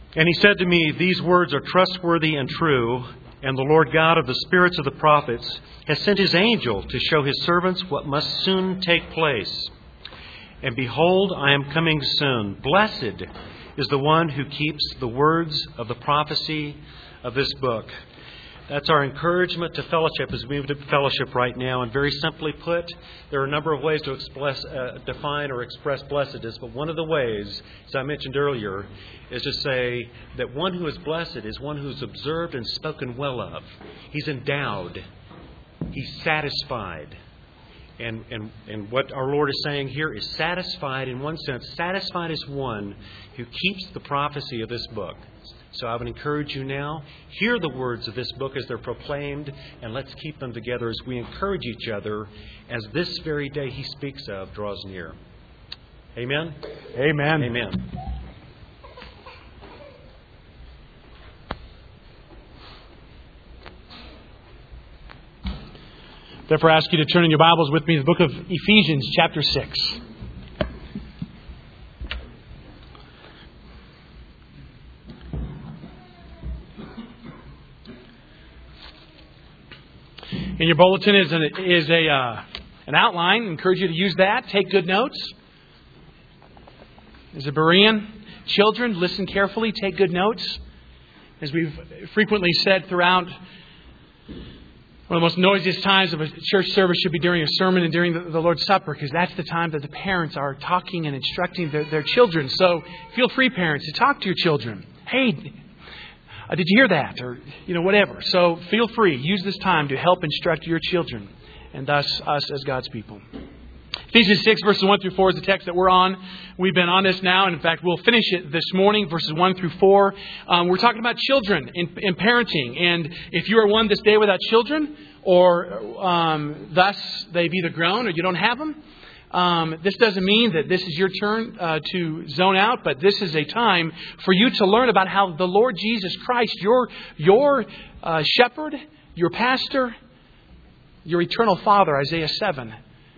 And he said to me, "These words are trustworthy and true, and the Lord God of the spirits of the prophets has sent his angel to show his servants what must soon take place. And behold, I am coming soon. Blessed is the one who keeps the words of the prophecy of this book." That's our encouragement to fellowship as we move to fellowship right now. And very simply put, there are a number of ways to define or express blessedness. But one of the ways, as I mentioned earlier, is to say that one who is blessed is one who is observed and spoken well of. He's endowed. He's satisfied. And what our Lord is saying here is satisfied in one sense. Satisfied is one who keeps the prophecy of this book. So I would encourage you now, hear the words of this book as they're proclaimed, and let's keep them together as we encourage each other as this very day he speaks of draws near. Amen? Amen. Amen. Therefore, I ask you to turn in your Bibles with me to the book of Ephesians, chapter 6. In your bulletin is an outline. I encourage you to use that. Take good notes. As a Berean, children, listen carefully. Take good notes. As we've frequently said throughout, one of the most noisiest times of a church service should be during a sermon and during the Lord's Supper, because that's the time that the parents are talking and instructing their children. So feel free, parents, to talk to your children. Hey, did you hear that? Or, whatever. So feel free. Use this time to help instruct your children and thus us as God's people. Ephesians 6, verses 1 through 4 is the text that we're on. We've been on this now, and in fact, we'll finish it this morning, verses 1 through 4. We're talking about children and parenting. And if you are one this day without children, or thus they've either grown or you don't have them, this doesn't mean that this is your turn to zone out, but this is a time for you to learn about how the Lord Jesus Christ, your shepherd, your pastor, your eternal Father, Isaiah 7,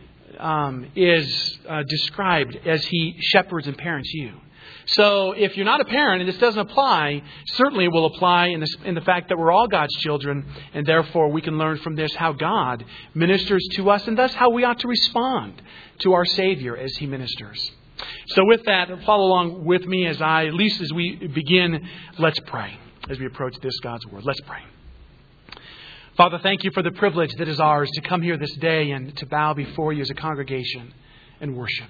is described as He shepherds and parents you. So if you're not a parent and this doesn't apply, certainly it will apply in the fact that we're all God's children, and therefore we can learn from this how God ministers to us and thus how we ought to respond to our Savior as He ministers. So with that, follow along with me as we begin, let's pray as we approach this God's Word. Let's pray. Father, thank you for the privilege that is ours to come here this day and to bow before you as a congregation and worship.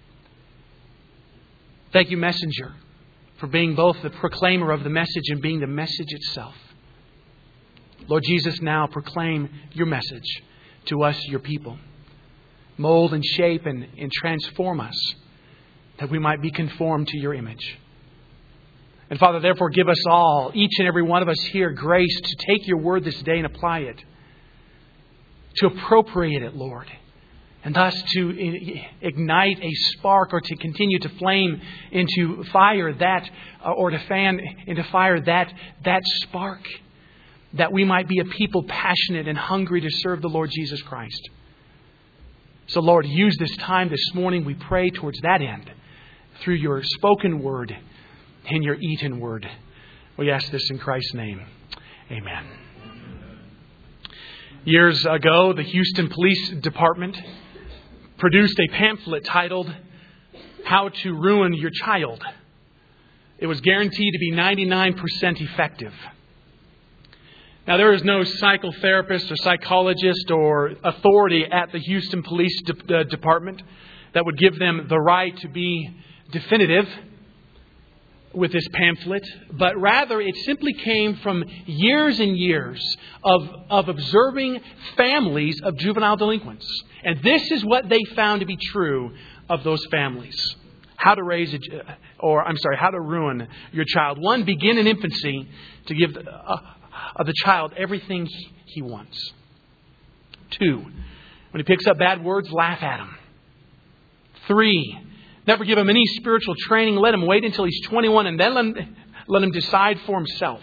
Thank you, messenger, for being both the proclaimer of the message and being the message itself. Lord Jesus, now proclaim your message to us, your people. Mold and shape and transform us that we might be conformed to your image. And Father, therefore give us all, each and every one of us here, grace to take your word this day and apply it. To appropriate it, Lord. And thus to ignite a spark or to continue to flame into fire that, or to fan into fire that spark. That we might be a people passionate and hungry to serve the Lord Jesus Christ. So Lord, use this time this morning, we pray, towards that end. Through your spoken word and your eaten word. We ask this in Christ's name. Amen. Years ago, the Houston Police Department produced a pamphlet titled, "How to Ruin Your Child." It was guaranteed to be 99% effective. Now, there is no psychotherapist or psychologist or authority at the Houston Police Department that would give them the right to be definitive with this pamphlet, but rather it simply came from years and years of observing families of juvenile delinquents. And this is what they found to be true of those families. How to ruin your child. 1, begin in infancy to give the child everything he wants. 2, when he picks up bad words, laugh at him. 3, never give him any spiritual training. Let him wait until he's 21 and then let him decide for himself.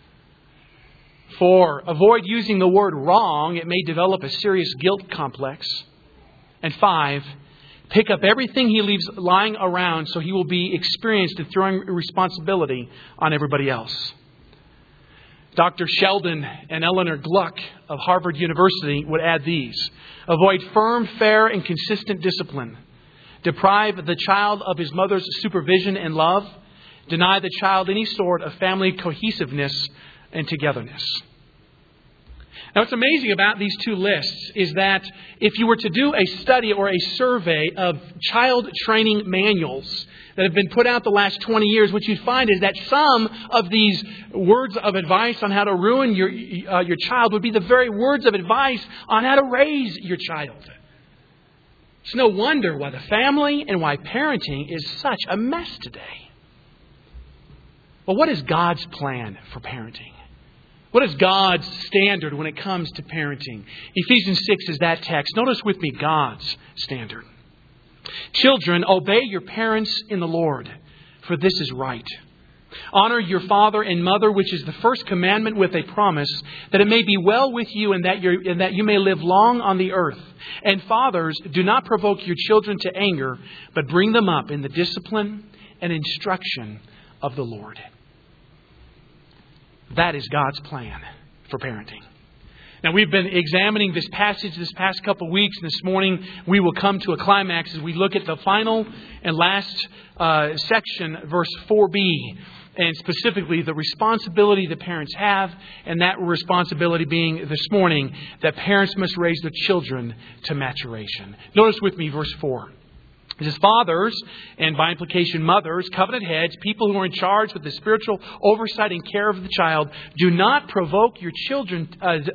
4, avoid using the word wrong. It may develop a serious guilt complex. And 5, Pick up everything he leaves lying around so he will be experienced in throwing responsibility on everybody else. Dr. Sheldon and Eleanor Gluck of Harvard University would add these. Avoid firm, fair, and consistent discipline. Deprive the child of his mother's supervision and love. Deny the child any sort of family cohesiveness and togetherness. Now, what's amazing about these two lists is that if you were to do a study or a survey of child training manuals that have been put out the last 20 years, what you'd find is that some of these words of advice on how to ruin your child would be the very words of advice on how to raise your child. It's no wonder why the family and why parenting is such a mess today. Well, what is God's plan for parenting? What is God's standard when it comes to parenting? Ephesians 6 is that text. Notice with me God's standard. Children, obey your parents in the Lord, for this is right. Honor your father and mother, which is the first commandment with a promise, that it may be well with you and that you may live long on the earth. And fathers, do not provoke your children to anger, but bring them up in the discipline and instruction of the Lord. That is God's plan for parenting. Now, we've been examining this passage this past couple of weeks. And this morning, we will come to a climax as we look at the final and last section, verse 4b. And specifically, the responsibility that parents have. And that responsibility being this morning that parents must raise their children to maturation. Notice with me verse 4. It says, fathers, and by implication mothers, covenant heads, people who are in charge with the spiritual oversight and care of the child, do not provoke your children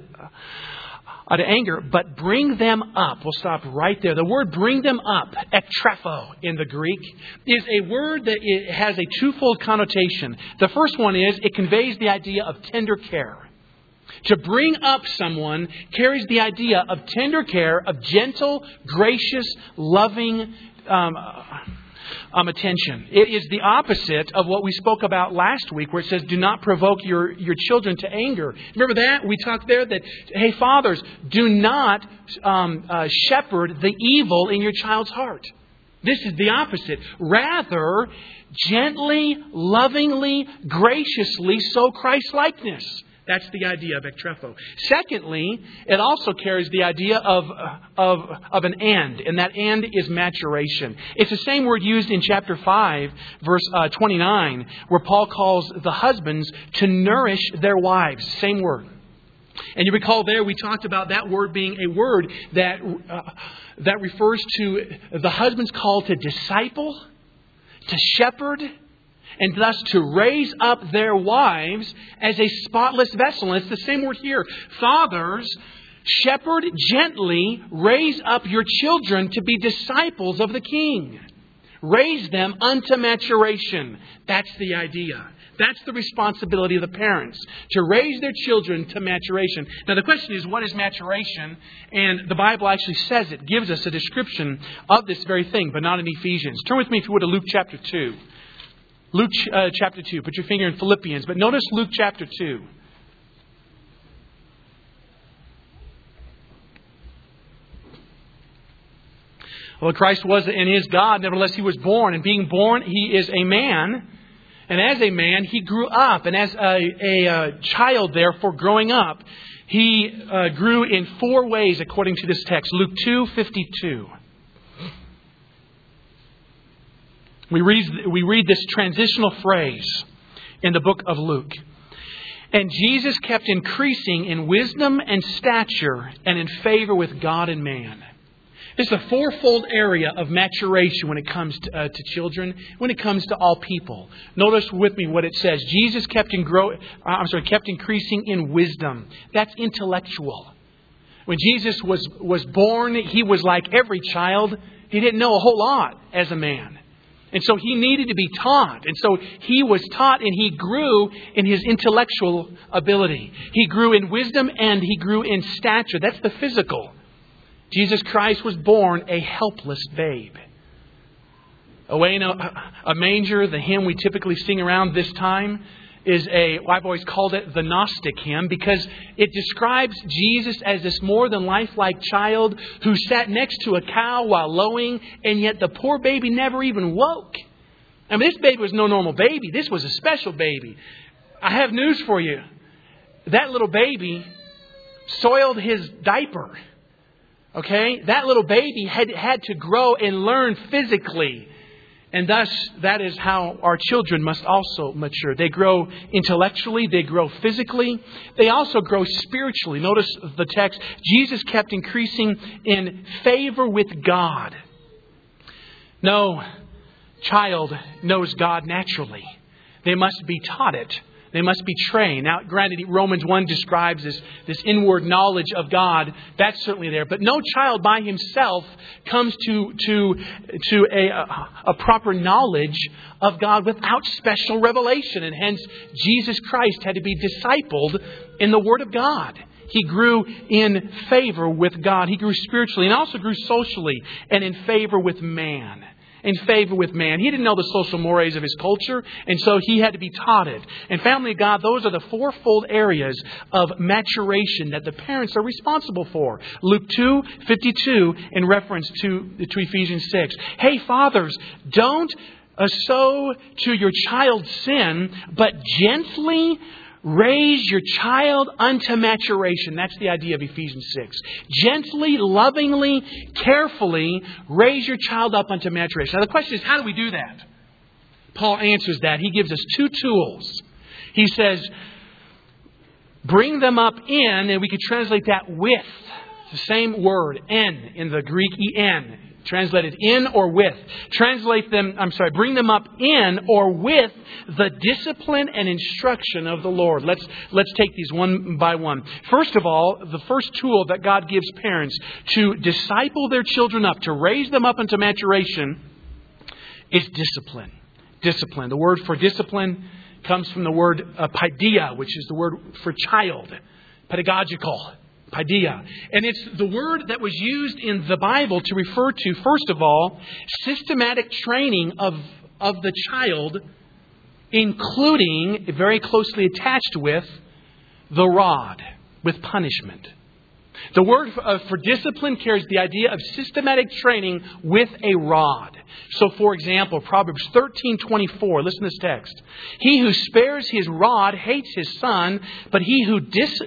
to anger, but bring them up. We'll stop right there. The word bring them up, ektrepho in the Greek, is a word that it has a twofold connotation. The first one is it conveys the idea of tender care. To bring up someone carries the idea of tender care, of gentle, gracious, loving attention. It is the opposite of what we spoke about last week, where it says, do not provoke your children to anger. Remember that? We talked there that, hey, fathers, do not shepherd the evil in your child's heart. This is the opposite. Rather, gently, lovingly, graciously sow Christ-likeness. That's the idea of ektrepho. Secondly, it also carries the idea of an end, and that end is maturation. It's the same word used in chapter 5, verse 29, where Paul calls the husbands to nourish their wives. Same word. And you recall there we talked about that word being a word that refers to the husband's call to disciple, to shepherd, and thus to raise up their wives as a spotless vessel. And it's the same word here. Fathers, shepherd gently, raise up your children to be disciples of the King. Raise them unto maturation. That's the idea. That's the responsibility of the parents, to raise their children to maturation. Now the question is, what is maturation? And the Bible actually says it, gives us a description of this very thing, but not in Ephesians. Turn with me, if you would, to Luke chapter 2. Luke chapter 2. Put your finger in Philippians. But notice Luke chapter 2. Well, Christ was and is God. Nevertheless, He was born. And being born, He is a man. And as a man, He grew up. And as a child, therefore, growing up, He grew in 4 ways according to this text. Luke 2:52. We read this transitional phrase in the book of Luke. And Jesus kept increasing in wisdom and stature and in favor with God and man. It's a 4-fold area of maturation when it comes to children, when it comes to all people. Notice with me what it says. Jesus kept increasing in wisdom. That's intellectual. When Jesus was born, He was like every child. He didn't know a whole lot as a man. And so He needed to be taught. And so He was taught and He grew in His intellectual ability. He grew in wisdom and He grew in stature. That's the physical. Jesus Christ was born a helpless babe. Away in a manger, the hymn we typically sing around this time. I've always called it the Gnostic hymn, because it describes Jesus as this more than lifelike child who sat next to a cow while lowing, and yet the poor baby never even woke. I mean, this baby was no normal baby. This was a special baby. I have news for you. That little baby soiled his diaper. Okay? That little baby had to grow and learn physically. And thus, that is how our children must also mature. They grow intellectually. They grow physically. They also grow spiritually. Notice the text. Jesus kept increasing in favor with God. No child knows God naturally. They must be taught it. They must be trained. Now, granted, Romans 1 describes this inward knowledge of God. That's certainly there. But no child by himself comes to a proper knowledge of God without special revelation. And hence, Jesus Christ had to be discipled in the Word of God. He grew in favor with God. He grew spiritually and also grew socially and in favor with man. In favor with man. He didn't know the social mores of his culture, and so he had to be taught it. And family of God, those are the fourfold areas of maturation that the parents are responsible for. Luke 2:52 in reference to Ephesians 6. Hey, fathers, don't sow to your child's sin, but gently raise your child unto maturation. That's the idea of Ephesians 6. Gently, lovingly, carefully raise your child up unto maturation. Now the question is, how do we do that? Paul answers that. He gives us two tools. He says, bring them up in, and we could translate that with. It's the same word, en, in the Greek, en. Translated in or with. Bring them up in or with the discipline and instruction of the Lord. Let's take these one by one. First of all, the first tool that God gives parents to disciple their children up, to raise them up into maturation, is discipline. Discipline. The word for discipline comes from the word paideia, which is the word for child. Pedagogical. Paideia. And it's the word that was used in the Bible to refer to, first of all, systematic training of the child, including, very closely attached with, the rod, with punishment. The word for discipline carries the idea of systematic training with a rod. So, for example, Proverbs 13:24. Listen to this text. He who spares his rod hates his son, but he who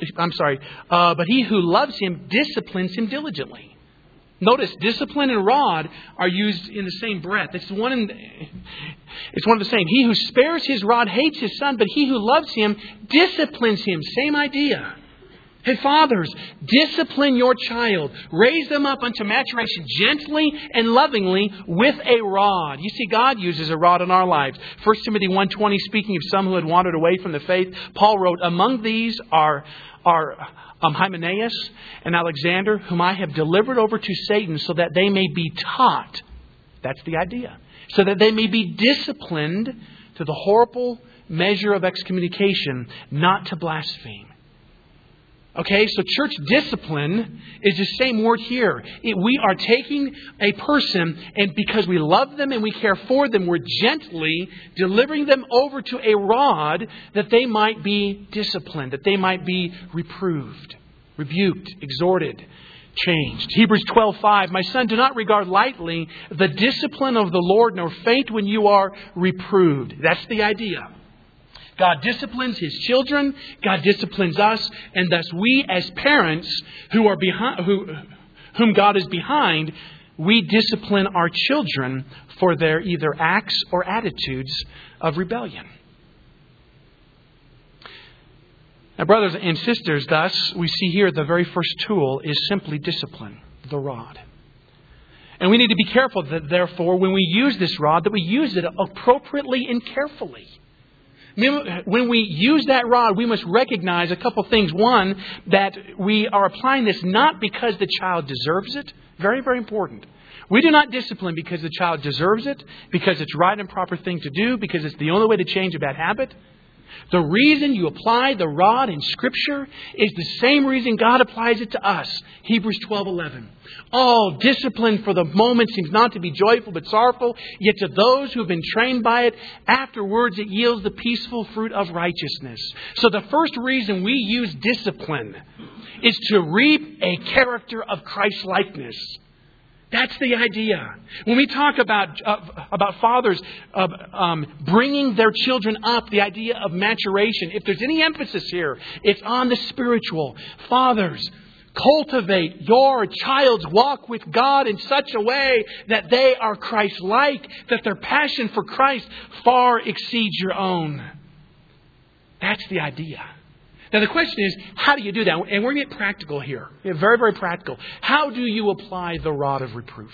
loves him disciplines him diligently. Notice, discipline and rod are used in the same breath. It's one of the same. He who spares his rod hates his son, but he who loves him disciplines him. Same idea. Hey, fathers, discipline your child. Raise them up unto maturation gently and lovingly with a rod. You see, God uses a rod in our lives. 1 Timothy 1:20, speaking of some who had wandered away from the faith, Paul wrote, among these are Hymenaeus and Alexander, whom I have delivered over to Satan so that they may be taught. That's the idea. So that they may be disciplined to the horrible measure of excommunication, not to blaspheme. Okay, so church discipline is the same word here. We are taking a person, and because we love them and we care for them, we're gently delivering them over to a rod that they might be disciplined, that they might be reproved, rebuked, exhorted, changed. Hebrews 12:5, my son, do not regard lightly the discipline of the Lord, nor faint when you are reproved. That's the idea. God disciplines His children. God disciplines us. And thus we as parents whom God is behind, we discipline our children for their either acts or attitudes of rebellion. Now, brothers and sisters, thus, we see here the very first tool is simply discipline, the rod. And we need to be careful that, therefore, when we use this rod, that we use it appropriately and carefully. When we use that rod, we must recognize a couple things. One, that we are applying this not because the child deserves it. Very, very important. We do not discipline because the child deserves it, because it's right and proper thing to do, because it's the only way to change a bad habit. The reason you apply the rod in Scripture is the same reason God applies it to us. Hebrews 12:11. All discipline for the moment seems not to be joyful but sorrowful, yet to those who have been trained by it, afterwards it yields the peaceful fruit of righteousness. So the first reason we use discipline is to reap a character of Christ-likeness. That's the idea. When we talk about fathers bringing their children up, the idea of maturation, if there's any emphasis here, it's on the spiritual. Fathers, cultivate your child's walk with God in such a way that they are Christ-like, that their passion for Christ far exceeds your own. That's the idea. Now the question is, how do you do that? And we're going to get practical here. Very, very practical. How do you apply the rod of reproof?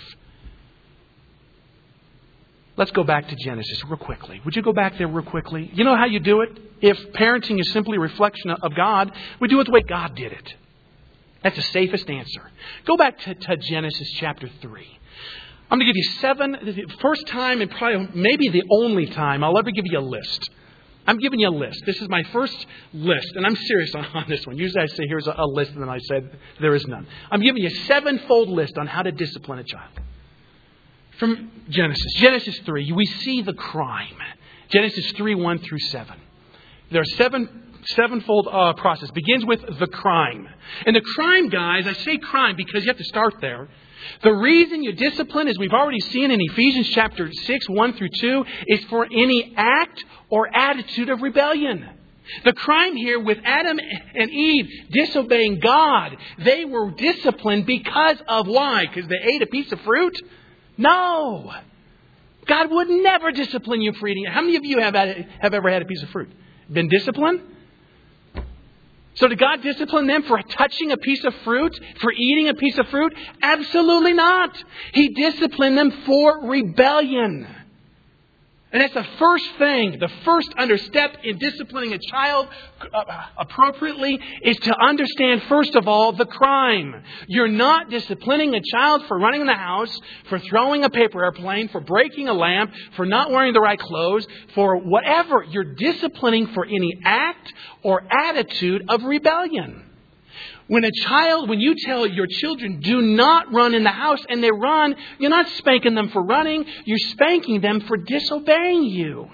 Let's go back to Genesis real quickly. Would you go back there real quickly? You know how you do it? If parenting is simply a reflection of God, we do it the way God did it. That's the safest answer. Go back to Genesis chapter 3. I'm going to give you 7, the first time and probably maybe the only time I'll ever give you a list. I'm giving you a list. This is my first list, and I'm serious on this one. Usually I say here's a list, and then I said there is none. I'm giving you a 7-fold list on how to discipline a child. From Genesis. Genesis 3, we see the crime. Genesis 3, 1 through 7. There are sevenfold process. Begins with the crime. And the crime, guys, I say crime because you have to start there. The reason you discipline, as we've already seen in Ephesians chapter 6, 1 through 2, is for any act or attitude of rebellion. The crime here with Adam and Eve disobeying God, they were disciplined because of why? Because they ate a piece of fruit? No. God would never discipline you for eating it. How many of you have ever had a piece of fruit? Been disciplined? So did God discipline them for touching a piece of fruit? For eating a piece of fruit? Absolutely not. He disciplined them for rebellion. And that's the first thing, the first step in disciplining a child appropriately is to understand, first of all, the crime. You're not disciplining a child for running in the house, for throwing a paper airplane, for breaking a lamp, for not wearing the right clothes, for whatever. You're disciplining for any act or attitude of rebellion. When you tell your children, do not run in the house, and they run, you're not spanking them for running, you're spanking them for disobeying you.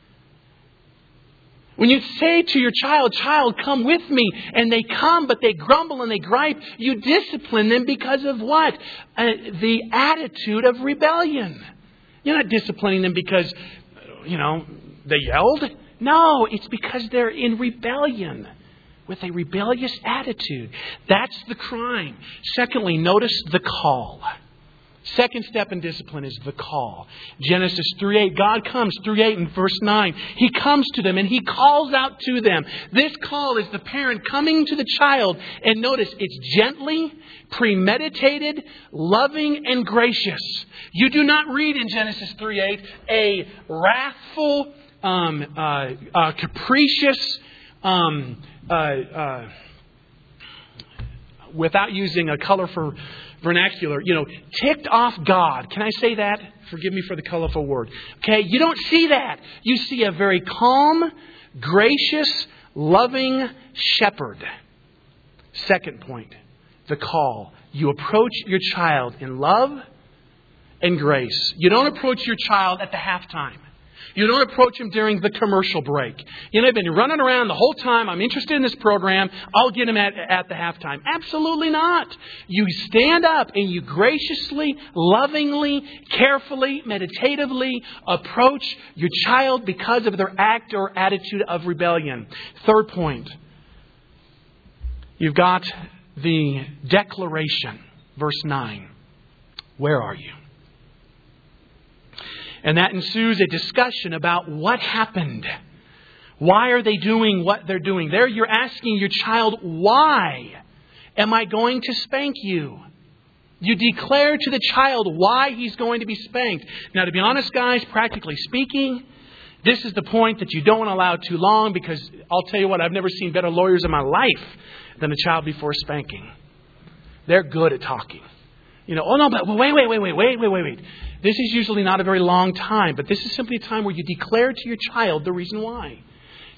When you say to your child, come with me, and they come, but they grumble and they gripe, you discipline them because of what? The attitude of rebellion. You're not disciplining them because, they yelled. No, it's because they're in rebellion. With a rebellious attitude. That's the crime. Secondly, notice the call. Second step in discipline is the call. Genesis 3:8. God comes, 3:8 and verse 9. He comes to them and He calls out to them. This call is the parent coming to the child. And notice, it's gently, premeditated, loving, and gracious. You do not read in Genesis 3:8 a wrathful, capricious, without using a colorful vernacular, ticked off God. Can I say that? Forgive me for the colorful word. Okay, you don't see that. You see a very calm, gracious, loving shepherd. Second point, the call. You approach your child in love and grace. You don't approach your child at the halftime. You don't approach him during the commercial break. They've been running around the whole time. I'm interested in this program. I'll get him at the halftime. Absolutely not. You stand up and you graciously, lovingly, carefully, meditatively approach your child because of their act or attitude of rebellion. Third point. You've got the declaration. Verse 9. Where are you? And that ensues a discussion about what happened. Why are they doing what they're doing? There you're asking your child, why am I going to spank you? You declare to the child why he's going to be spanked. Now, to be honest, guys, practically speaking, this is the point that you don't want to allow too long, because I'll tell you what, I've never seen better lawyers in my life than a child before spanking. They're good at talking. Oh no, but wait. This is usually not a very long time, but this is simply a time where you declare to your child the reason why.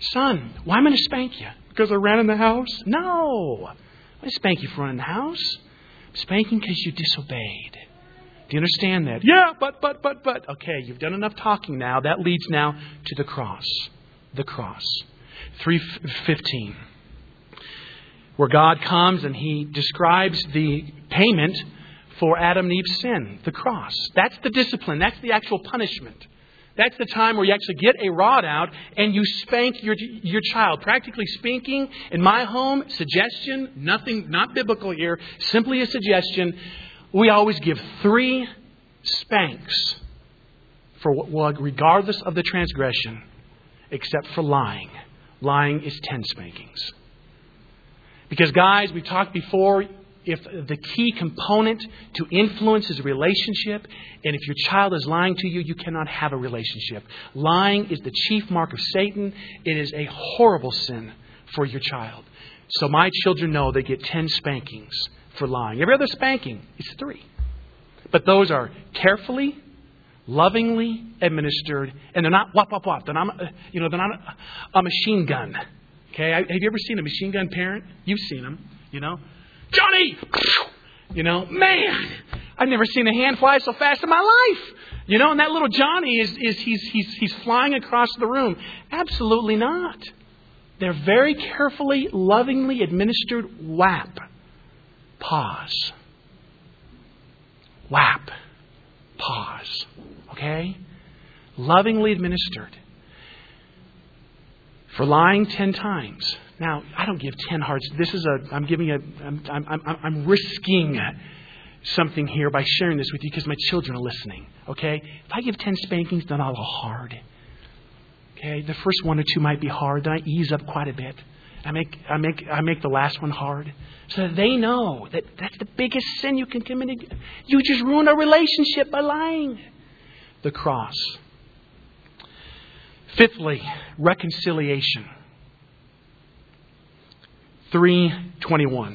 Son, why am I going to spank you? Because I ran in the house? No. I'm going to spank you for running the house. I'm spanking because you disobeyed. Do you understand that? Yeah, but. Okay, you've done enough talking now. That leads now to the cross. The cross. 3:15. Where God comes and He describes the payment for Adam and Eve's sin. The cross. That's the discipline. That's the actual punishment. That's the time where you actually get a rod out and you spank your child. Practically speaking, in my home, suggestion, nothing, not biblical here, simply a suggestion. We always give 3 spanks for regardless of the transgression, except for lying. Lying is 10 spankings. Because guys, we talked before, if the key component to influence is a relationship, and if your child is lying to you, you cannot have a relationship. Lying is the chief mark of Satan. It is a horrible sin for your child. So my children know they get 10 spankings for lying. Every other spanking is 3. But those are carefully, lovingly administered, and they're not whop, whop, whop. They're not a machine gun. Okay, have you ever seen a machine gun parent? You've seen them, Johnny! Man, I've never seen a hand fly so fast in my life. And that little Johnny he's flying across the room. Absolutely not. They're very carefully, lovingly administered whap. Pause. Whap. Pause. Okay? Lovingly administered. For lying 10 times. Now, I don't give 10 hearts. I'm risking something here by sharing this with you because my children are listening. Okay? If I give 10 spankings, they're not all hard. Okay? The first 1 or 2 might be hard. Then I ease up quite a bit. I make the last one hard. So that they know that that's the biggest sin you can commit. You just ruin a relationship by lying. The cross. Fifthly, reconciliation. 3:21.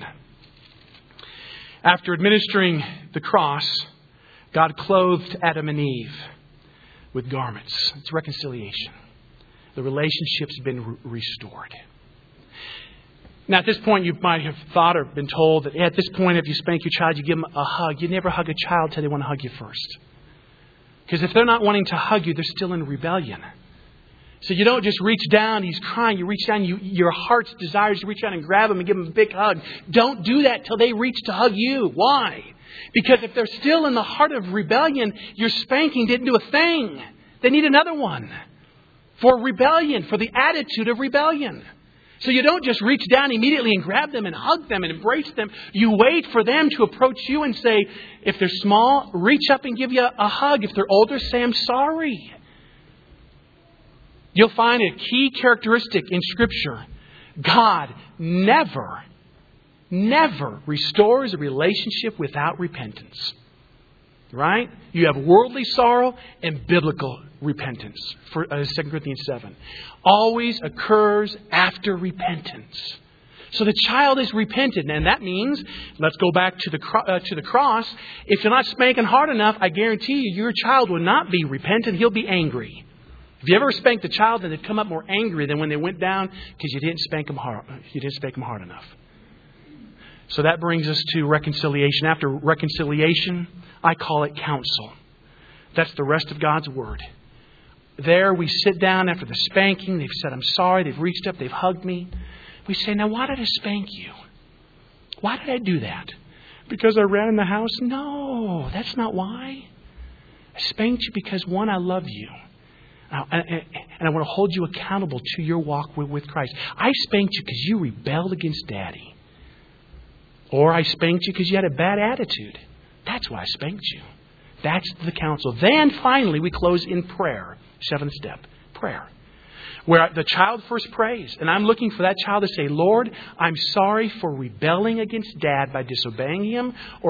After administering the cross, God clothed Adam and Eve with garments. It's reconciliation. The relationship's been restored. Now, at this point, you might have thought or been told that at this point, if you spank your child, you give them a hug. You never hug a child till they want to hug you first. Because if they're not wanting to hug you, they're still in rebellion. So you don't just reach down, he's crying, you reach down, your heart's desires to reach down and grab him and give him a big hug. Don't do that till they reach to hug you. Why? Because if they're still in the heart of rebellion, your spanking didn't do a thing. They need another one. For rebellion, for the attitude of rebellion. So you don't just reach down immediately and grab them and hug them and embrace them. You wait for them to approach you and say, if they're small, reach up and give you a hug. If they're older, say, I'm sorry. You'll find a key characteristic in Scripture. God never restores a relationship without repentance. Right? You have worldly sorrow and biblical repentance. For 2 Corinthians 7. Always occurs after repentance. So the child is repentant. And that means, let's go back to the cross. If you're not spanking hard enough, I guarantee you, your child will not be repentant. He'll be angry. Have you ever spanked a child and they'd come up more angry than when they went down because you didn't spank them hard? You didn't spank them hard enough. So that brings us to reconciliation. After reconciliation, I call it counsel. That's the rest of God's Word. There we sit down after the spanking. They've said, I'm sorry. They've reached up. They've hugged me. We say, now why did I spank you? Why did I do that? Because I ran in the house? No, that's not why. I spanked you because, one, I love you. And I want to hold you accountable to your walk with Christ. I spanked you because you rebelled against Daddy. Or I spanked you because you had a bad attitude. That's why I spanked you. That's the counsel. Then finally we close in prayer. 7th step. Prayer. Where the child first prays. And I'm looking for that child to say, Lord, I'm sorry for rebelling against Dad by disobeying him. Or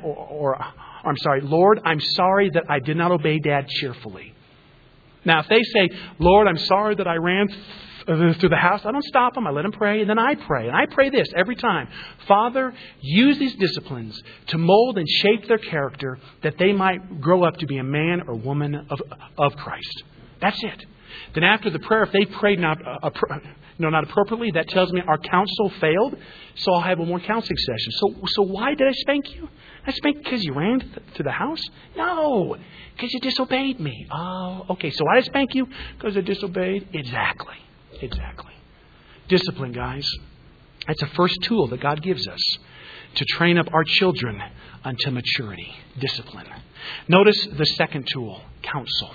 I'm sorry, Lord, I'm sorry that I did not obey Dad cheerfully. Now, if they say, Lord, I'm sorry that I ran through the house, I don't stop them. I let them pray, and then I pray. And I pray this every time. Father, use these disciplines to mold and shape their character that they might grow up to be a man or woman of Christ. That's it. then after the prayer, if they prayed not appropriately, that tells me our counsel failed, so I'll have one more counseling session. So why did I spank you? I spanked because you ran to the house? No, because you disobeyed me. Oh, okay, so why did I spank you? Because I disobeyed? Exactly. Discipline, guys. That's the first tool that God gives us to train up our children unto maturity. Discipline. Notice the second tool, counsel.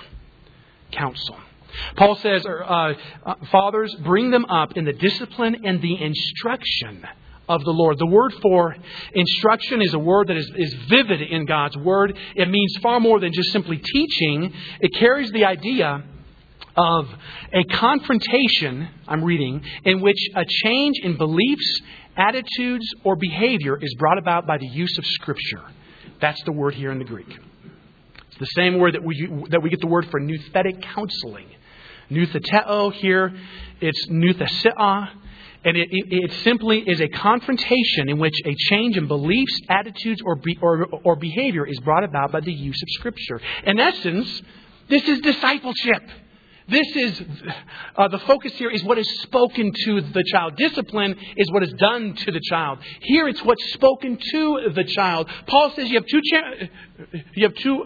Paul says, fathers, bring them up in the discipline and the instruction of the Lord. The word for instruction is a word that is vivid in God's Word. It means far more than just simply teaching. It carries the idea of a confrontation, I'm reading, in which a change in beliefs, attitudes, or behavior is brought about by the use of Scripture. That's the word here in the Greek. It's the same word that we get the word for nouthetic counseling. Noutheteo here, it's nouthesia. And it simply is a confrontation in which a change in beliefs, attitudes, or behavior is brought about by the use of Scripture. In essence, this is discipleship. This is the focus here is what is spoken to the child. Discipline is what is done to the child. Here it's what's spoken to the child. Paul says you have two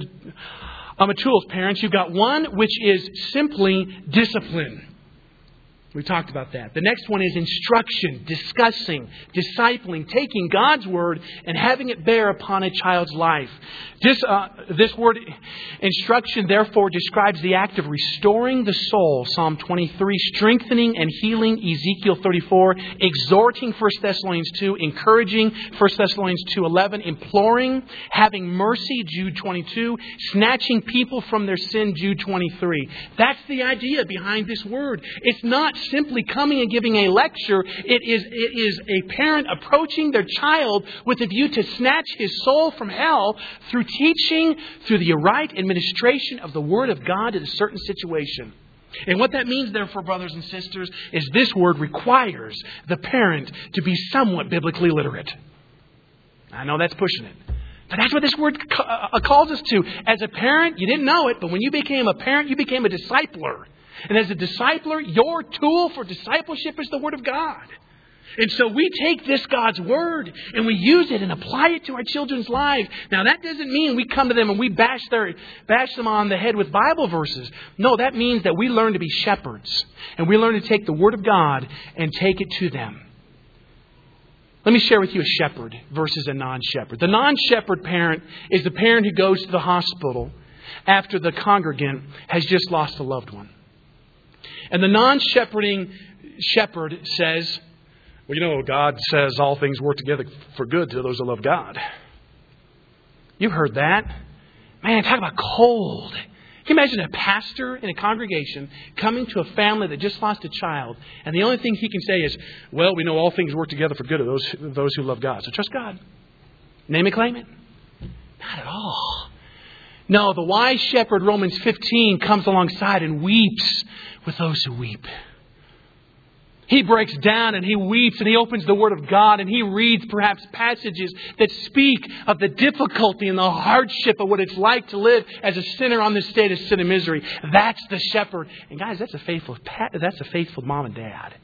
tools, parents. You've got one which is simply discipline. We talked about that. The next one is instruction, discussing, discipling, taking God's Word and having it bear upon a child's life. This word instruction, therefore, describes the act of restoring the soul, Psalm 23, strengthening and healing, Ezekiel 34, exhorting, 1 Thessalonians 2, encouraging, 1 Thessalonians 2:11, imploring, having mercy, Jude 22, snatching people from their sin, Jude 23. That's the idea behind this word. It's not simply coming and giving a lecture. It is a parent approaching their child with a view to snatch his soul from hell through teaching, through the right administration of the Word of God in a certain situation. And what that means, therefore, brothers and sisters, is this word requires the parent to be somewhat biblically literate. I know that's pushing it. But that's what this word calls us to. As a parent, you didn't know it, but when you became a parent, you became a discipler. And as a discipler, your tool for discipleship is the Word of God. And so we take this God's Word and we use it and apply it to our children's lives. Now that doesn't mean we come to them and we bash them on the head with Bible verses. No, that means that we learn to be shepherds. And we learn to take the Word of God and take it to them. Let me share with you a shepherd versus a non-shepherd. The non-shepherd parent is the parent who goes to the hospital after the congregant has just lost a loved one. And the non-shepherding shepherd says, well, God says all things work together for good to those who love God. You've heard that. Man, talk about cold. Can you imagine a pastor in a congregation coming to a family that just lost a child, and the only thing he can say is, well, we know all things work together for good to those who love God. So trust God. Name it, claim it. Not at all. No, the wise shepherd, Romans 15, comes alongside and weeps with those who weep. He breaks down and he weeps and he opens the Word of God and he reads perhaps passages that speak of the difficulty and the hardship of what it's like to live as a sinner on this state of sin and misery. That's the shepherd. And guys, that's a faithful mom and dad.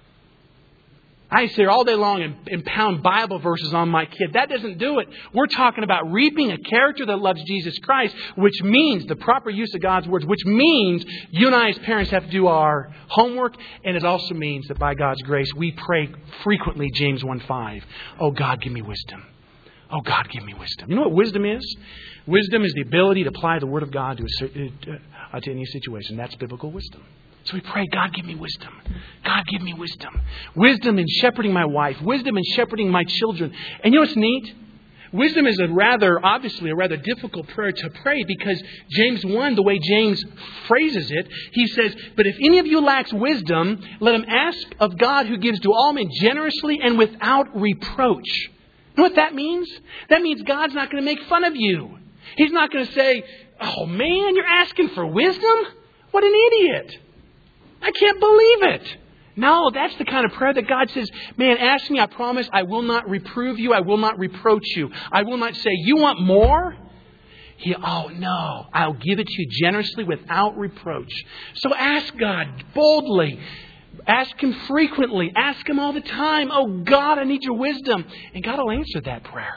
I sit here all day long and pound Bible verses on my kid. That doesn't do it. We're talking about reaping a character that loves Jesus Christ, which means the proper use of God's words, which means you and I as parents have to do our homework. And it also means that by God's grace, we pray frequently, James 1:5. Oh, God, give me wisdom. Oh, God, give me wisdom. You know what wisdom is? Wisdom is the ability to apply the Word of God to any situation. That's biblical wisdom. So we pray, God, give me wisdom. God, give me wisdom. Wisdom in shepherding my wife. Wisdom in shepherding my children. And you know what's neat? Wisdom is obviously a rather difficult prayer to pray because James 1, the way James phrases it, he says, but if any of you lacks wisdom, let him ask of God who gives to all men generously and without reproach. You know what that means? That means God's not going to make fun of you. He's not going to say, oh man, you're asking for wisdom? What an idiot. I can't believe it. No, that's the kind of prayer that God says, man, ask me, I promise I will not reprove you. I will not reproach you. I will not say, you want more? No, I'll give it to you generously without reproach. So ask God boldly. Ask Him frequently. Ask Him all the time. Oh God, I need your wisdom. And God will answer that prayer.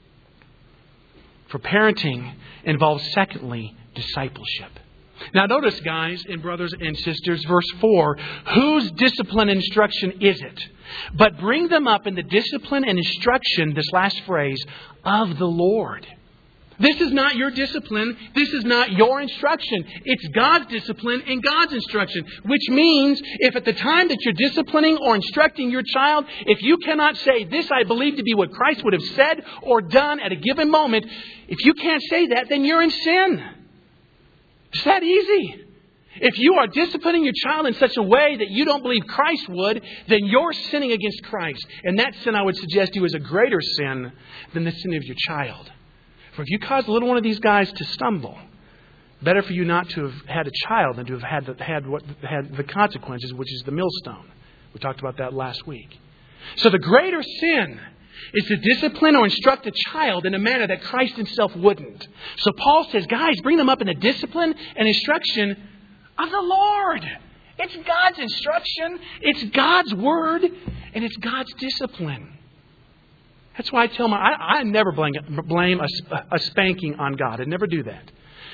For parenting involves, secondly, discipleship. Now notice, guys and brothers and sisters, verse 4, whose discipline and instruction is it? But bring them up in the discipline and instruction, this last phrase, of the Lord. This is not your discipline. This is not your instruction. It's God's discipline and God's instruction. Which means, if at the time that you're disciplining or instructing your child, if you cannot say, this I believe to be what Christ would have said or done at a given moment, if you can't say that, then you're in sin. It's that easy. If you are disciplining your child in such a way that you don't believe Christ would, then you're sinning against Christ. And that sin, I would suggest to you, is a greater sin than the sin of your child. For if you cause a little one of these guys to stumble, better for you not to have had a child than to have had the consequences, which is the millstone. We talked about that last week. So the greater sin is to discipline or instruct a child in a manner that Christ Himself wouldn't. So Paul says, guys, bring them up in the discipline and instruction of the Lord. It's God's instruction. It's God's word. And it's God's discipline. That's why I tell I never blame a spanking on God. I never do that.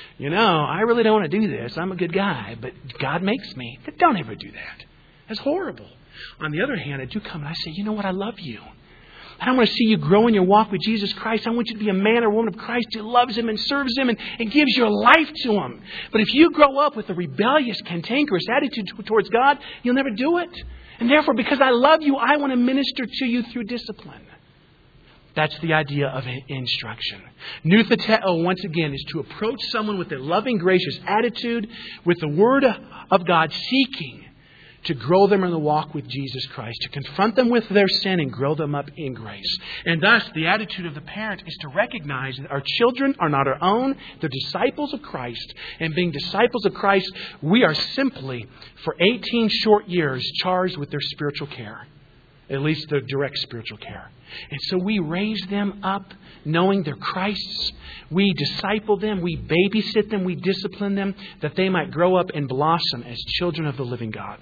I really don't want to do this. I'm a good guy, but God makes me. But don't ever do that. That's horrible. On the other hand, I do come and I say, you know what? I love you. And I want to see you grow in your walk with Jesus Christ. I want you to be a man or woman of Christ who loves Him and serves Him and gives your life to Him. But if you grow up with a rebellious, cantankerous attitude towards God, you'll never do it. And therefore, because I love you, I want to minister to you through discipline. That's the idea of instruction. Nutheteo, once again, is to approach someone with a loving, gracious attitude, with the Word of God, seeking to grow them in the walk with Jesus Christ, to confront them with their sin and grow them up in grace. And thus, the attitude of the parent is to recognize that our children are not our own. They're disciples of Christ. And being disciples of Christ, we are simply, for 18 short years, charged with their spiritual care. At least their direct spiritual care. And so we raise them up knowing they're Christ's. We disciple them. We babysit them. We discipline them that they might grow up and blossom as children of the living God.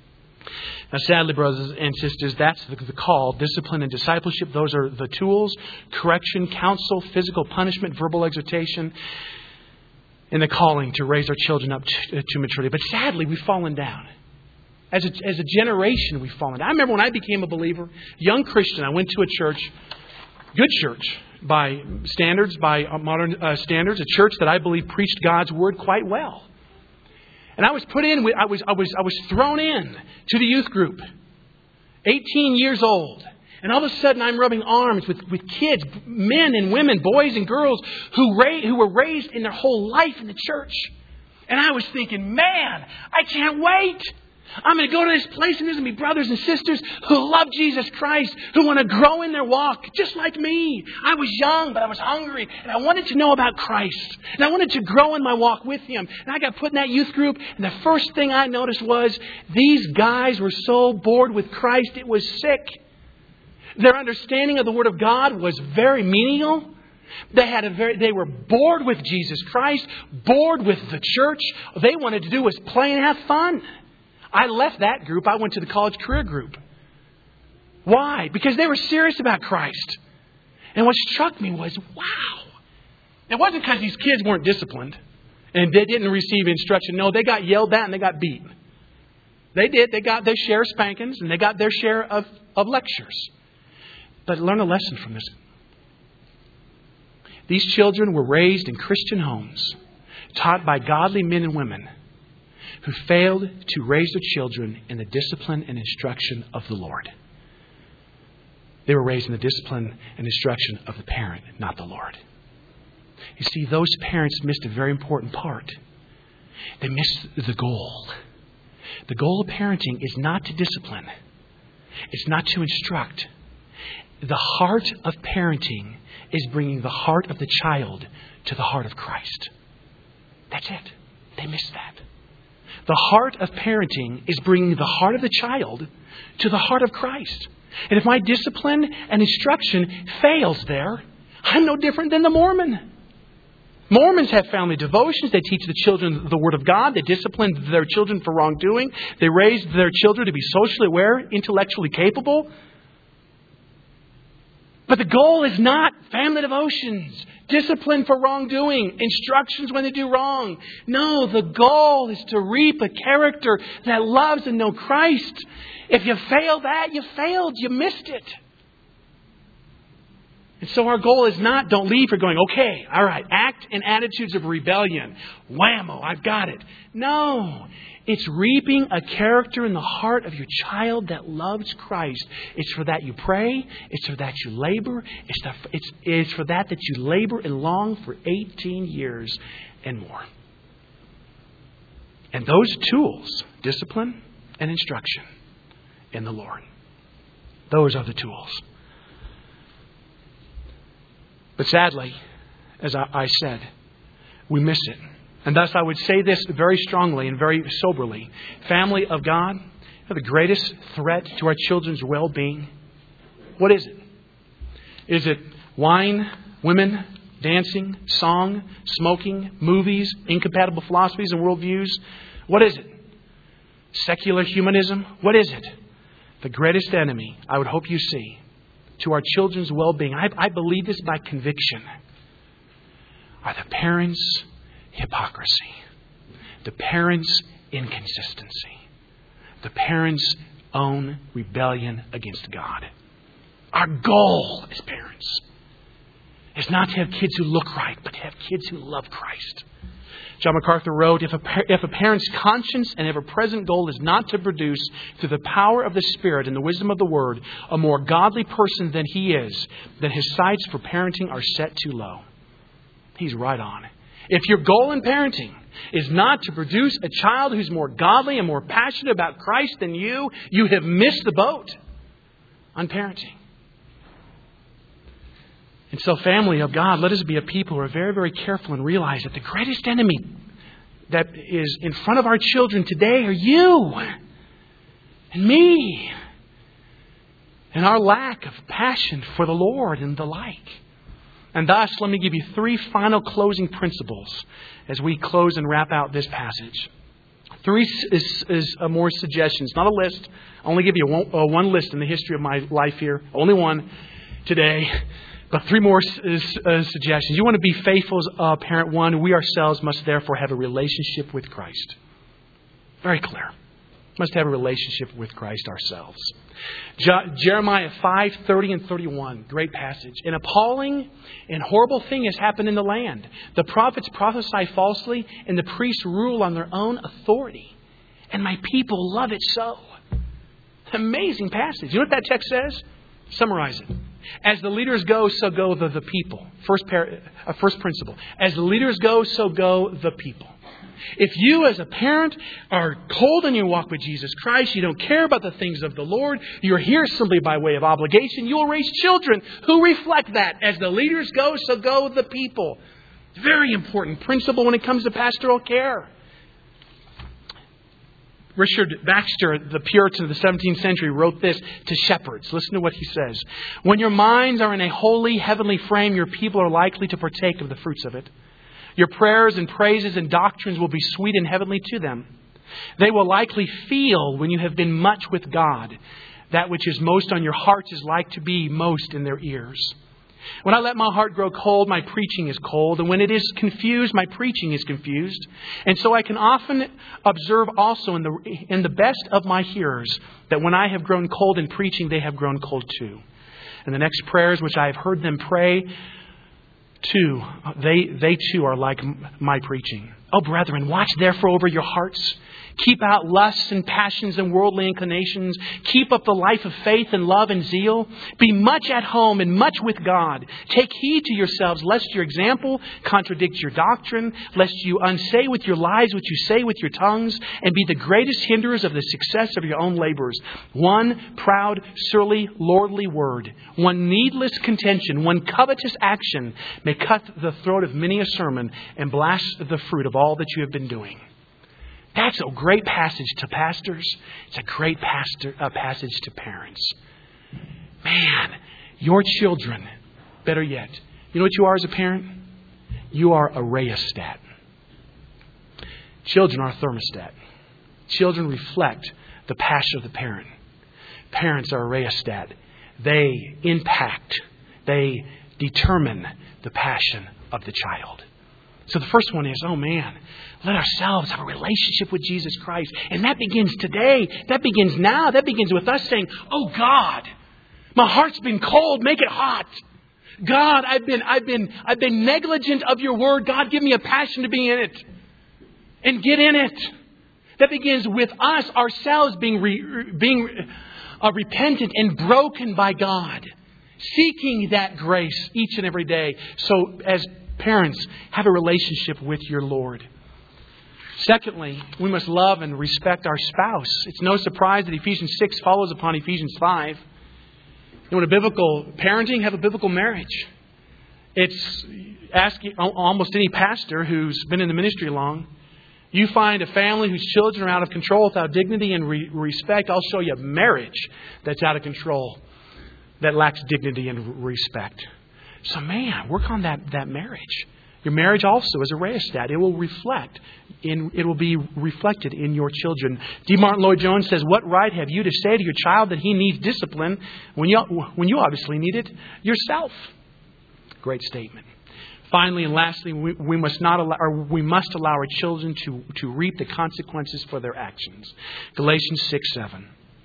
Now, sadly, brothers and sisters, that's the call. Discipline and discipleship, those are the tools. Correction, counsel, physical punishment, verbal exhortation, and the calling to raise our children up to maturity. But sadly, we've fallen down. As a generation, we've fallen down. I remember when I became a believer, young Christian, I went to a church, good church by standards, by modern standards, a church that I believe preached God's Word quite well. And I was put in, I was thrown in to the youth group, 18 years old. And all of a sudden I'm rubbing arms with kids, men and women, boys and girls who were raised in their whole life in the church. And I was thinking, man, I can't wait. I'm going to go to this place and there's going to be brothers and sisters who love Jesus Christ, who want to grow in their walk, just like me. I was young, but I was hungry, and I wanted to know about Christ. And I wanted to grow in my walk with Him. And I got put in that youth group, and the first thing I noticed was these guys were so bored with Christ, it was sick. Their understanding of the Word of God was very menial. They were bored with Jesus Christ, bored with the church. All they wanted to do was play and have fun. I left that group. I went to the college career group. Why? Because they were serious about Christ. And what struck me was, wow. It wasn't because these kids weren't disciplined and they didn't receive instruction. No, they got yelled at and they got beat. They did. They got their share of spankings and they got their share of lectures. But learn a lesson from this. These children were raised in Christian homes, taught by godly men and women who failed to raise their children in the discipline and instruction of the Lord. They were raised in the discipline and instruction of the parent, not the Lord. You see, those parents missed a very important part. They missed the goal. The goal of parenting is not to discipline. It's not to instruct. The heart of parenting is bringing the heart of the child to the heart of Christ. That's it. They missed that. The heart of parenting is bringing the heart of the child to the heart of Christ. And if my discipline and instruction fails there, I'm no different than the Mormon. Mormons have family devotions. They teach the children the Word of God. They discipline their children for wrongdoing. They raise their children to be socially aware, intellectually capable. But the goal is not family devotions, discipline for wrongdoing, instructions when they do wrong. No, the goal is to reap a character that loves and knows Christ. If you fail that, you failed. You missed it. And so our goal is not, don't leave for going, okay, all right, act in attitudes of rebellion. Whammo, I've got it. No, it's reaping a character in the heart of your child that loves Christ. It's for that you pray. It's for that you labor. It's for that you labor and long for 18 years and more. And those tools, discipline and instruction in the Lord, those are the tools. But sadly, as I said, we miss it. And thus I would say this very strongly and very soberly. Family of God, the greatest threat to our children's well-being, what is it? Is it wine, women, dancing, song, smoking, movies, incompatible philosophies and worldviews? What is it? Secular humanism? What is it? The greatest enemy, I would hope you see, to our children's well-being, I believe this by conviction, are the parents' hypocrisy, the parents' inconsistency, the parents' own rebellion against God. Our goal as parents is not to have kids who look right, but to have kids who love Christ. John MacArthur wrote, if a parent's conscience and ever-present goal is not to produce, through the power of the Spirit and the wisdom of the Word, a more godly person than he is, then his sights for parenting are set too low. He's right on. If your goal in parenting is not to produce a child who's more godly and more passionate about Christ than you have missed the boat on parenting. And so, family of God, let us be a people who are very, very careful and realize that the greatest enemy that is in front of our children today are you and me and our lack of passion for the Lord and the like. And thus, let me give you 3 final closing principles as we close and wrap out this passage. 3 is more suggestions, not a list. I only give you one list in the history of my life here. Only one today. But 3 more suggestions. You want to be faithful as parent 1. We ourselves must therefore have a relationship with Christ. Very clear. Must have a relationship with Christ ourselves. Jeremiah 5:30 and 31. Great passage. An appalling and horrible thing has happened in the land. The prophets prophesy falsely, and the priests rule on their own authority. And my people love it so. Amazing passage. You know what that text says? Summarize it. As the leaders go, so go the people. First principle. As the leaders go, so go the people. If you as a parent are cold in your walk with Jesus Christ, you don't care about the things of the Lord, you're here simply by way of obligation, you will raise children who reflect that. As the leaders go, so go the people. Very important principle when it comes to pastoral care. Richard Baxter, the Puritan of the 17th century, wrote this to shepherds. Listen to what he says. When your minds are in a holy, heavenly frame, your people are likely to partake of the fruits of it. Your prayers and praises and doctrines will be sweet and heavenly to them. They will likely feel, when you have been much with God, that which is most on your hearts is like to be most in their ears. When I let my heart grow cold, my preaching is cold. And when it is confused, my preaching is confused. And so I can often observe also in the best of my hearers that when I have grown cold in preaching, they have grown cold too. And the next prayers which I have heard them pray too, they too are like my preaching. Oh, brethren, watch therefore over your hearts. Keep out lusts and passions and worldly inclinations. Keep up the life of faith and love and zeal. Be much at home and much with God. Take heed to yourselves, lest your example contradict your doctrine, lest you unsay with your lives what you say with your tongues, and be the greatest hinderers of the success of your own labors. One proud, surly, lordly word, one needless contention, one covetous action may cut the throat of many a sermon and blast the fruit of all that you have been doing. That's a great passage to pastors. It's a great passage to parents. Man, your children, better yet, you know what you are as a parent? You are a rheostat. Children are a thermostat. Children reflect the passion of the parent. Parents are a rheostat. They impact, they determine the passion of the child. So the first one is, oh man, let ourselves have a relationship with Jesus Christ. And that begins today. That begins now. That begins with us saying, oh God, my heart's been cold. Make it hot. God, I've been negligent of your word. God, give me a passion to be in it and get in it. That begins with us, ourselves being repentant and broken by God, seeking that grace each and every day. So as parents, have a relationship with your Lord. Secondly, we must love and respect our spouse. It's no surprise that Ephesians 6 follows upon Ephesians 5. You want a biblical parenting? Have a biblical marriage. It's asking almost any pastor who's been in the ministry long. You find a family whose children are out of control without dignity and respect. I'll show you a marriage that's out of control, that lacks dignity and respect. So man, work on that marriage. Your marriage also is a rheostat. It will be reflected in your children. D. Martin Lloyd-Jones says, what right have you to say to your child that he needs discipline when you obviously need it yourself? Great statement. Finally and lastly, we must allow our children to reap the consequences for their actions. Galatians 6:7.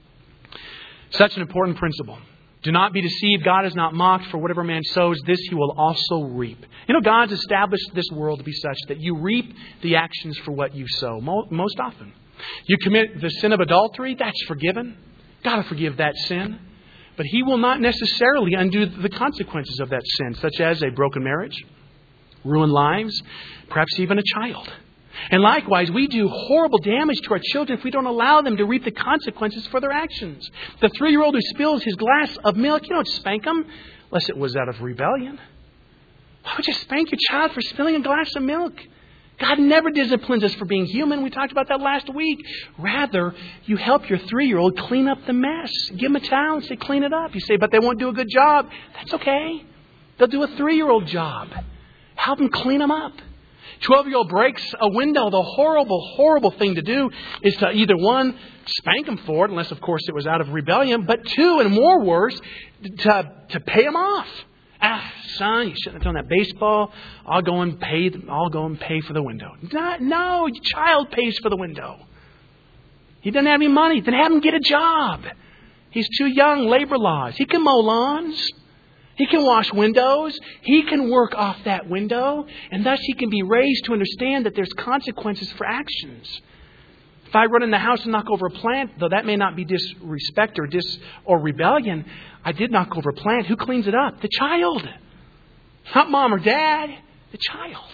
Such an important principle. Do not be deceived. God is not mocked. For whatever man sows, this he will also reap. You know, God's established this world to be such that you reap the actions for what you sow most often. You commit the sin of adultery, that's forgiven. God will forgive that sin. But He will not necessarily undo the consequences of that sin, such as a broken marriage, ruined lives, perhaps even a child. And likewise, we do horrible damage to our children if we don't allow them to reap the consequences for their actions. The 3-year-old who spills his glass of milk, you don't spank him unless it was out of rebellion. Why would you spank your child for spilling a glass of milk? God never disciplines us for being human. We talked about that last week. Rather, you help your 3-year-old clean up the mess. Give him a towel and say, clean it up. You say, but they won't do a good job. That's okay. They'll do a 3-year-old job. Help them clean them up. 12-year-old breaks a window. The horrible, horrible thing to do is to either, one, spank them for it, unless, of course, it was out of rebellion. But two, and more worse, to pay them off. Son, you shouldn't have done that baseball. I'll go and pay for the window. No, your child pays for the window. He doesn't have any money. Then have him get a job. He's too young. Labor laws. He can mow lawns. He can wash windows. He can work off that window. And thus he can be raised to understand that there's consequences for actions. If I run in the house and knock over a plant, though that may not be disrespect or rebellion, I did knock over a plant. Who cleans it up? The child. Not mom or dad. The child.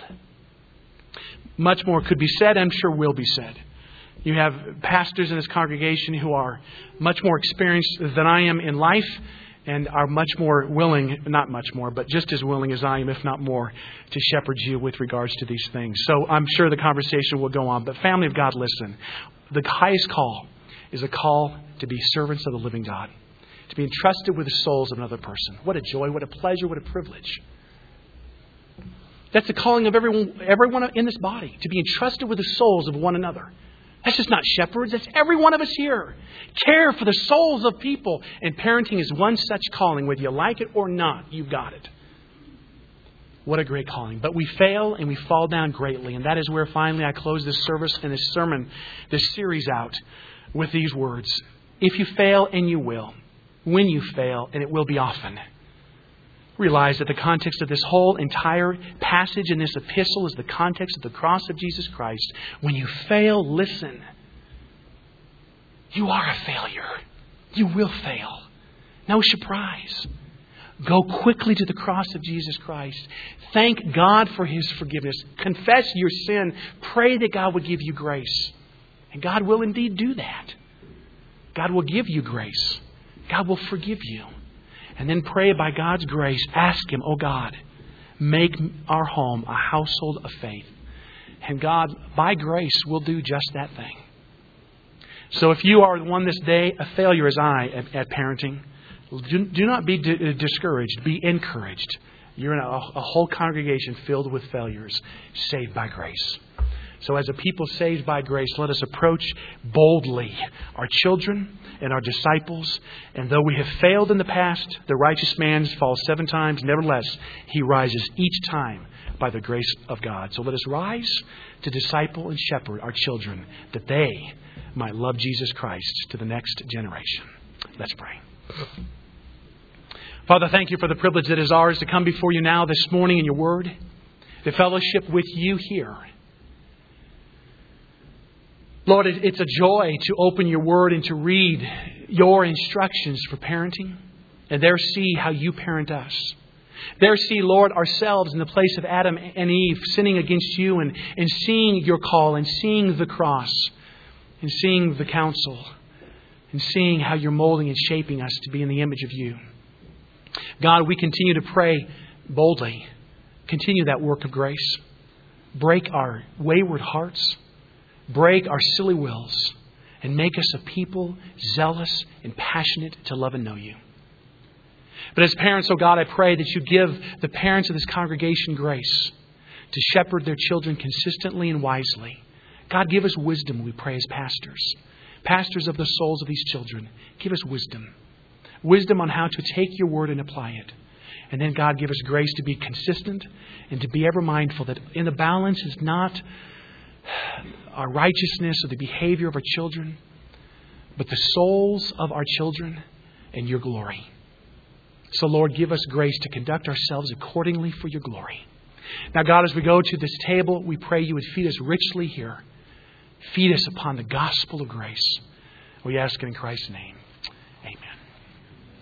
Much more could be said. I'm sure will be said. You have pastors in this congregation who are much more experienced than I am in life, and are much more willing, not much more, but just as willing as I am, if not more, to shepherd you with regards to these things. So I'm sure the conversation will go on. But family of God, listen. The highest call is a call to be servants of the living God. To be entrusted with the souls of another person. What a joy, what a pleasure, what a privilege. That's the calling of everyone in this body. To be entrusted with the souls of one another. That's just not shepherds. That's every one of us here. Care for the souls of people. And parenting is one such calling. Whether you like it or not, you've got it. What a great calling. But we fail and we fall down greatly. And that is where finally I close this service and this sermon, this series out with these words. If you fail, and you will. When you fail, and it will be often. Realize that the context of this whole entire passage in this epistle is the context of the cross of Jesus Christ. When you fail, listen. You are a failure. You will fail. No surprise. Go quickly to the cross of Jesus Christ. Thank God for His forgiveness. Confess your sin. Pray that God would give you grace. And God will indeed do that. God will give you grace. God will forgive you. And then pray by God's grace. Ask Him, oh God, make our home a household of faith. And God, by grace, will do just that thing. So if you are the one this day, a failure as I at parenting, do not be discouraged. Be encouraged. You're in a whole congregation filled with failures, saved by grace. So as a people saved by grace, let us approach boldly our children and our disciples. And though we have failed in the past, the righteous man falls 7 times. Nevertheless, he rises each time by the grace of God. So let us rise to disciple and shepherd our children, that they might love Jesus Christ to the next generation. Let's pray. Father, thank you for the privilege that is ours to come before you now this morning in your word, to fellowship with you here. Lord, it's a joy to open your word and to read your instructions for parenting, and there see how you parent us. There see, Lord, ourselves in the place of Adam and Eve sinning against you, and seeing your call, and seeing the cross, and seeing the counsel, and seeing how you're molding and shaping us to be in the image of you. God, we continue to pray boldly. Continue that work of grace. Break our wayward hearts. Break our silly wills. And make us a people zealous and passionate to love and know you. But as parents, oh God, I pray that you give the parents of this congregation grace to shepherd their children consistently and wisely. God, give us wisdom, we pray, as pastors. Pastors of the souls of these children. Give us wisdom. Wisdom on how to take your word and apply it. And then, God, give us grace to be consistent and to be ever mindful that in the balance is not our righteousness or the behavior of our children, but the souls of our children and your glory. So, Lord, give us grace to conduct ourselves accordingly for your glory. Now, God, as we go to this table, we pray you would feed us richly here. Feed us upon the gospel of grace. We ask it in Christ's name.